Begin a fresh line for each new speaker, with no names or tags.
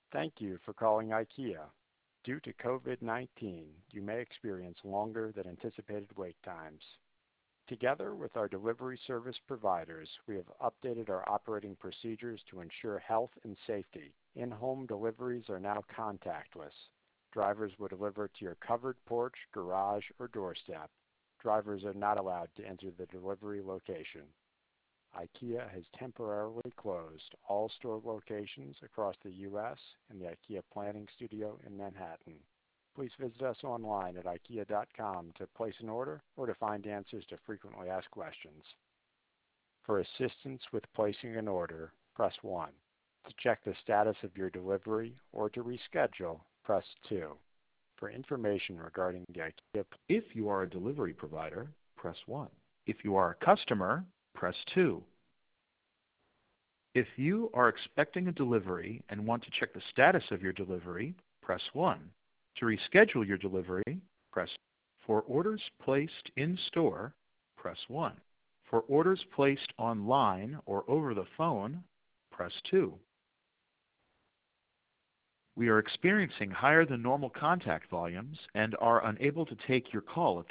Thank you for calling IKEA. Due to COVID-19, you may experience longer than anticipated wait times. Together with our delivery service providers, we have updated our operating procedures to ensure health and safety. In-home deliveries are now contactless. Drivers will deliver to your covered porch, garage, or doorstep. Drivers are not allowed to enter the delivery location. IKEA has temporarily closed all store locations across the U.S. and the IKEA Planning Studio in Manhattan. Please visit us online at IKEA.com to place an order or to find answers to frequently asked questions. For assistance with placing an order, press 1. To check the status of your delivery or to reschedule, press 2. For information regarding the IKEA...
If you are a delivery provider, press 1. If you are a customer, press 2. If you are expecting a delivery and want to check the status of your delivery, press 1. To reschedule your delivery, press 2. For orders placed in store, press 1. For orders placed online or over the phone, press 2. We are experiencing higher than normal contact volumes and are unable to take your call at